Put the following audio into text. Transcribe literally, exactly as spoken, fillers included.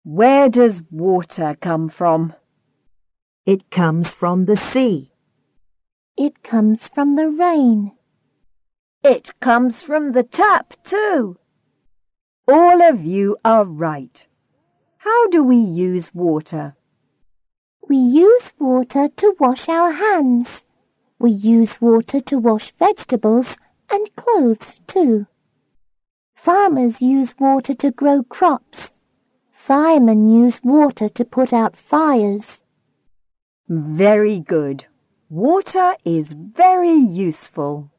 Where does water come from? It comes from the sea. It comes from the rain. It comes from the tap too. All of you are right. How do we use water? We use water to wash our hands. We use water to wash vegetables and clothes too. Farmers use water to grow crops. Firemen use water to put out fires. Very good. Water is very useful.